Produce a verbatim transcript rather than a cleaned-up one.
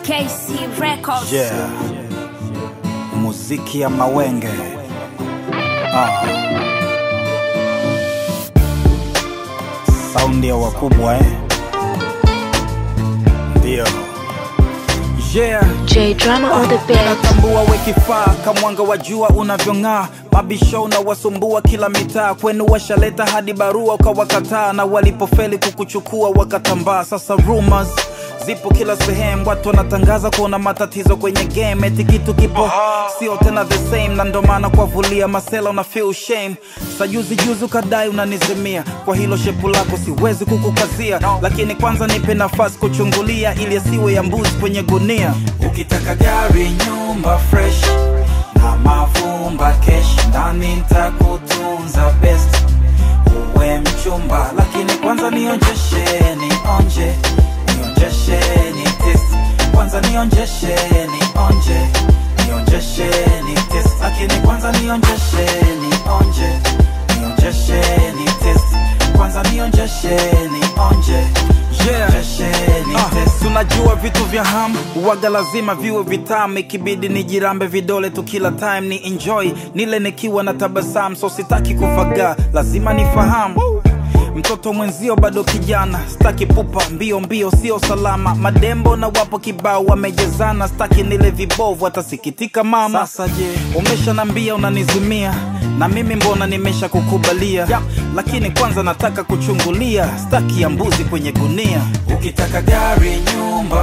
K C Records. Yeah. Muziki ya mawenge. Ah. Sound ya wakubwa eh. Ndio. Yeah. J Drama on the beat. Natambua wekifaa kamwanga wa jua unavyong'aa. Mabisho na wasumbua kila mitaa. Kwenu washaleta hadi barua ukawakataa, na walipofeli kukuchukua wakatambaa. Sasa rumors zipo kila sehemu, watu wanatangaza kuona matatizo kwenye game. Eti kitu kipo sio tena the same, na ndo maana kwa vulia masela una feel shame. Sajuzi juzi ukadai unanizimia, kwa hilo shepu lako siwezi kukukazia. Lakini kwanza nipe nafasi kuchungulia, ili asiwe ya mbuzi kwenye gunia. Ukitaka gari, nyumba fresh na mavumba cash, ndani nitakutunza best, uwe mchumba. Lakini kwanza nionjeshe, nionje nionjeshe, ni test. Kwanza nionjeshe, nionje nionjeshe, ni test. Lakini kwanza nionjeshe, nionje nionjeshe, ni test. Kwanza nionjeshe, nionje yeah. Uh, tunajua vitu vya ham uwaga lazima viwe vitamu, ikibidi nijirambe vidole tu kila time ni enjoy, nile nikiwa na tabasamu. So sitaki kufaga, lazima nifahamu mtoto mwenzio bado kijana. Staki pupa mbio mbio sio salama, madembo na wapo kibao wamejezana. Staki nile vibovu atasikitika mama. Sasa je, umesha nambia unanizimia, na mimi mbona nimesha kukubalia. Yep. Lakini kwanza nataka kuchungulia, staki ya mbuzi kwenye gunia. Ukitaka gari, nyumba